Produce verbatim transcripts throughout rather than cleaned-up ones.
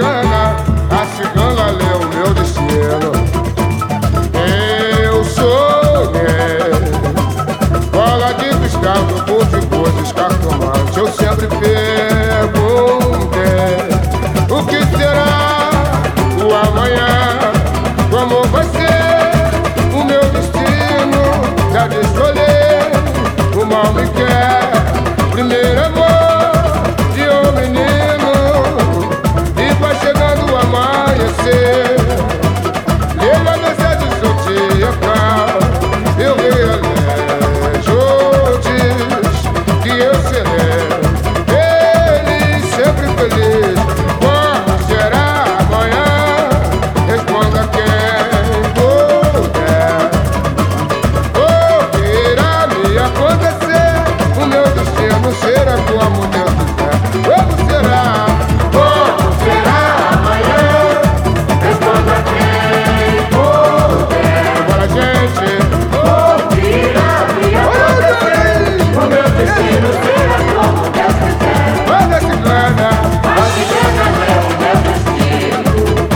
cigana, a cigana leu o meu destino. Eu sonhei bola de cristal do curso de coisas cartomante. Eu sempre perguntei o que será o amanhã, como vai ser o meu destino. Já de escolher, o mal me quer. Primeiro amor de um menino, e vai chegando o amanhecer. Leva desejos do dia cá, eu reelejo, diz que eu serei feliz, sempre feliz. Quando será amanhã? Responda quem puder. O que irá me acontecer? O meu destino será como Deus quiser. Como será? Como será amanhã? Responda quem puder. Agora, gente, O que irá me acontecer? O meu destino será como Deus quiser. manda cigana. A cigana é o meu destino.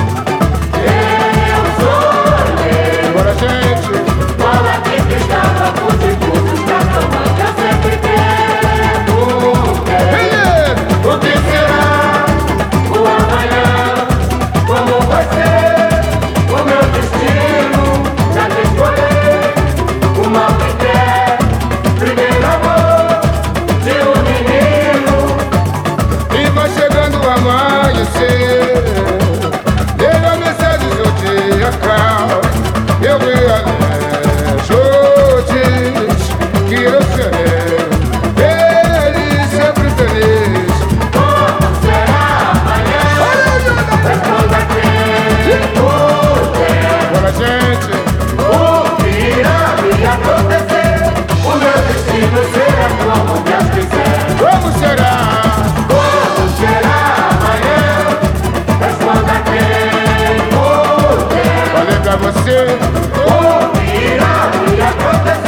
Eu sonhei Agora, gente, bola de cristal, capuz de cursos, cartomante. Eu sempre perguntei beleza. o que será o amanhã, como vai ser o meu destino. Já te escolhi o mal que quer. Primeiro amor de um menino, E vai chegando o amanhecer. Leva mensagem do dia claro, eu realejo, diz que eu serei feliz, sempre feliz. como será amanhã? Responda quem puder. Agora, gente, O que irá me acontecer? O meu destino será como Deus quiser. como será? Como será amanhã? Responda quem puder. Falei pra você. O que irá me acontecer?